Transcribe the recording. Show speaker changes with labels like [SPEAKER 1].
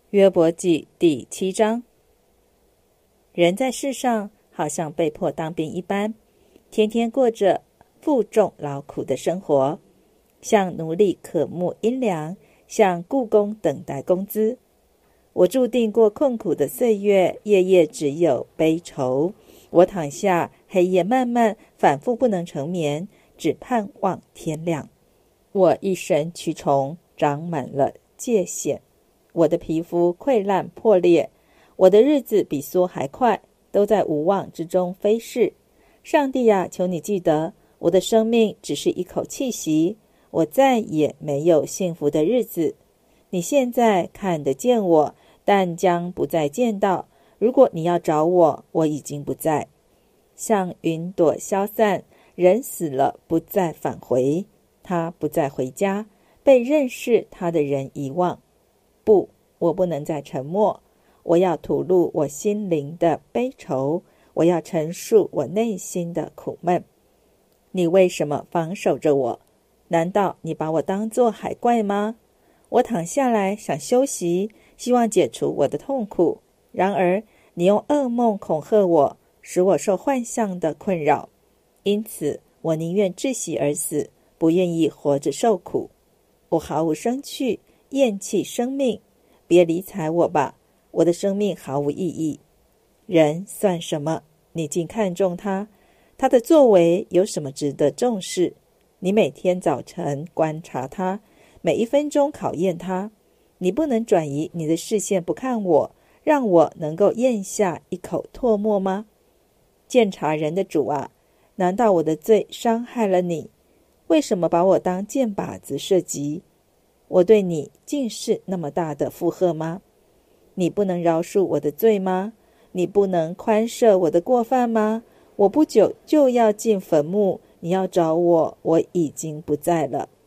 [SPEAKER 1] 约伯记第7章。人在世上好像被迫当兵一般，天天过着负重劳苦的生活，像奴隶渴慕阴凉，像雇工等待工资。我注定过困苦的岁月，夜夜只有悲愁。我躺下，黑夜漫漫，反复不能成眠，只盼望天亮。我一身蛆虫，长满了疥癣，我的皮肤溃烂破裂，我的日子比梭还快，都在无望之中飞逝。上帝啊，求你记得，我的生命只是一口气息，我再也没有幸福的日子。你现在看得见我，但将不再见到。如果你要找我，我已经不在。像云朵消散，人死了不再返回，他不再回家，被认识他的人遗忘。不，我不能再沉默，我要吐露我心灵的悲愁，我要陈述我内心的苦闷。你为什么防守着我？难道你把我当作海怪吗？我躺下来想休息，希望解除我的痛苦，然而你用噩梦恐吓我，使我受幻象的困扰。因此我宁愿窒息而死，不愿意活着受苦。我毫无生趣，厌弃生命，别理睬我吧，我的生命毫无意义。人算什么？你竟看重他？他的作为有什么值得重视？你每天早晨观察他，每一分钟考验他。你不能转移你的视线不看我，让我能够咽下一口唾沫吗？鉴察人的主啊，难道我的罪伤害了你？为什么把我当箭靶子射击？我对你竟是那么大的负荷吗？你不能饶恕我的罪吗？你不能宽赦我的过犯吗？我不久就要进坟墓，你要找我，我已经不在了。